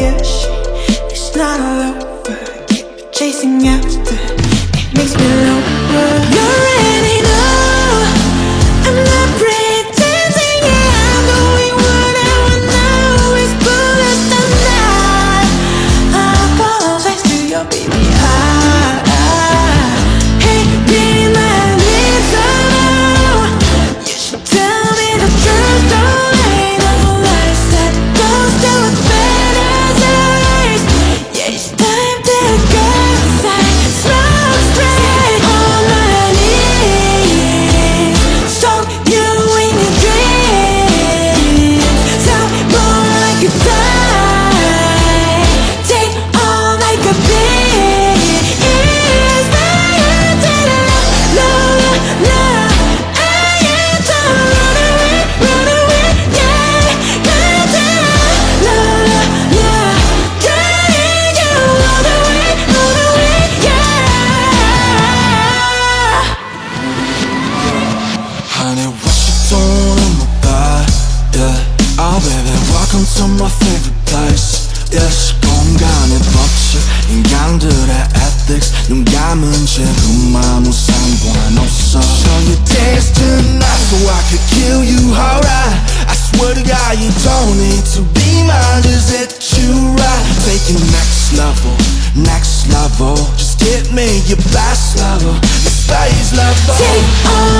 ocean. It's not all over. Keep chasing after. It makes me lower. You already know I'm not pretending. Yeah, I'm doing what I wanna. Always foolish tonight. I apologize to your baby. Hey, be my reason. You should tell me the truth. Don't lie, no lies. That goes to a better days. Yeah, it's time to go inside. Smoke straight on my knees. Stalk you in your dreams. Tell me more like you die. Take all like a beat. Is my antidote? No, no, no. I am to run away, yeah. Got to, no, no, no. Carrying you all the way, yeah. Honey, what you doing in my bed? Yeah. Oh baby, welcome to my favorite place. Yes, 공간에 법칙, 인간들의 ethics. 눈 감은 지금 아무 상관없어. So you dance tonight so I could kill you, alright. I swear to God you don't need to be mine, just hit you right. Take it next level, next level. Just get me your best level, your space level. Take all